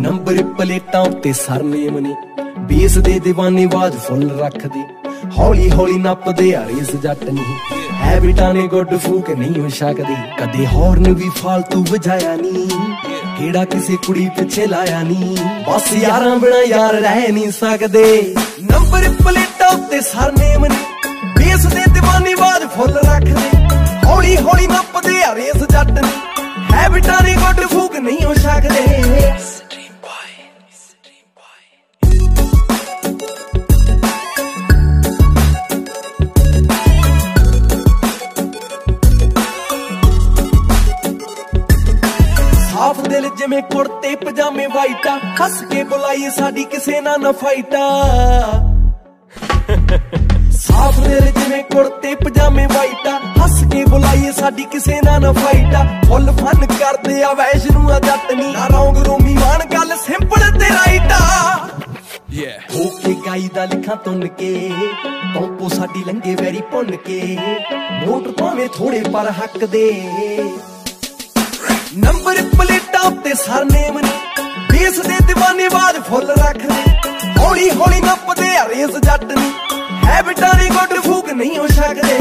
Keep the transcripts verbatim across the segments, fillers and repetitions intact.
Number ਪਲੇਟਾਂ ਉੱਤੇ surname ਨੇ ਬੇਸ ਦੇ دیਵਾਨੇ ਬਾਜ ਫੁੱਲ ਰੱਖਦੇ ਹੌਲੀ ਹੌਲੀ ਨੱਪਦੇ ਆ ਰੇਸ ਜੱਟ ਨਹੀਂ ਹੈਬਿਟਾਂ ਨੇ ਗੁੱਡ ਫੂਕ ਨਹੀਂ ਹੋ ਸਕਦੀ ਕਦੇ ਹੌਰਨ ਵੀ ਫਾਲਤੂ ਵਜਾਇਆ ਨਹੀਂ ਕਿਹੜਾ ਕਿਸੇ ਕੁੜੀ ਪਿੱਛੇ ਲਾਇਆ ਨਹੀਂ ਬਸ ਯਾਰਾਂ ਬਿਨਾ ਯਾਰ ਰਹਿ ਨਹੀਂ ਸਕਦੇ ਨੰਬਰ ਪਲੇਟਾਂ ਉੱਤੇ ਸਰਨੇਮ ਨੇ ਬੇਸ ਦੇ دیਵਾਨੇ ਬਾਜ ਫੁੱਲ ਰੱਖਦੇ ਹੌਲੀ ਹੌਲੀ ਨੱਪਦੇ ਆ ਰੇਸ ਜੱਟ ਨਹੀਂ ਹੈਬਿਟਾਂ ਨੇ ਗੁੱਡ ਫੂਕ ਨਹੀਂ ਹੋ ਸਕਦੇ ਸਾਫ ਦਿਲ ਜਿਵੇਂ ਕੁੜਤੇ ਪਜਾਮੇ ਵਾਈਟਾ ਹੱਸ ਕੇ ਬੁਲਾਈਏ ਸਾਡੀ ਕਿਸੇ ਨਾਲ ਨਾ ਫਾਈਟਾ ਸਾਫ ਦਿਲ ਜਿਵੇਂ ਕੁੜਤੇ ਪਜਾਮੇ ਵਾਈਟਾ ਹੱਸ ਕੇ ਬੁਲਾਈਏ ਸਾਡੀ ਕਿਸੇ ਨਾਲ ਨਾ ਫਾਈਟਾ ਫੁੱਲ ਫਨ ਕਰਦੇ ਆ ਵੈਸ਼ਨੂੰ ਆ ਜੱਟ ਨੀ ਨਾ ਰੌਂਗ ਰੋਮੀ ਮਾਨ ਗੱਲ ਸਿੰਪਲ ਤੇ ਰਾਈਟਾ ਹੋ ਕੇ ਗਾਈ ਦਾ ਲਿਖਾਂ ਤੁੰਨ ਕੇ ਕੰਪੋ ਸਾਡੀ ਲੰਗੇ ਵੈਰੀ ਭੁੰਨ ਕੇ ਨੋਟ ਭਾਵੇਂ ਥੋੜੇ ਪਰ ਹੱਕ ਦੇ ਨੰਬਰ ਪਲੇਟਾਂ ਉੱਤੇ ਸਰਨੇਮ ਨੇ ਬੇਸ ਦੇ دیਵਾਨੇ ਬਾਜ ਫੁੱਲ ਰੱਖਦੇ ਹੌਲੀ ਹੌਲੀ ਨੱਪਦੇ ਆ ਰੇਸ ਜੱਟ ਨਹੀਂ ਹੈਬਿਟਾਂ ਨੇ ਗੁੱਡ ਫੂਕ ਨਹੀਂ ਹੋ ਸਕਦੇ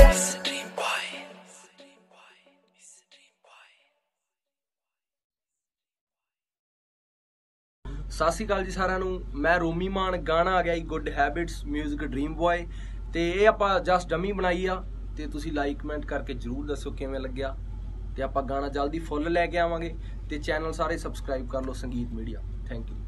ਸਤਿ ਸ਼੍ਰੀ ਅਕਾਲ ਜੀ ਸਾਰਿਆਂ ਨੂੰ। ਮੈਂ ਰੋਮੀ ਮਾਨ, ਗਾਣਾ ਆ ਗਿਆ ਜੀ good habits music dream boy ਤੇ ਇਹ ਆਪਾਂ ਜਸਟ ਡਮੀ ਬਣਾਈ ਆ ਤੇ ਤੁਸੀਂ ਲਾਈਕ ਕਮੈਂਟ ਕਰਕੇ ਜਰੂਰ ਦੱਸੋ ਕਿਵੇਂ ਲੱਗਿਆ ਤੇ ਆਪਾਂ ਗਾਣਾ ਜਲਦੀ ਫੁੱਲ ਲੈ ਕੇ ਆਵਾਂਗੇ ਤੇ ਚੈਨਲ ਸਾਰੇ ਸਬਸਕ੍ਰਾਈਬ ਕਰ ਲਓ ਸੰਗੀਤ ਮੀਡੀਆ। Thank you.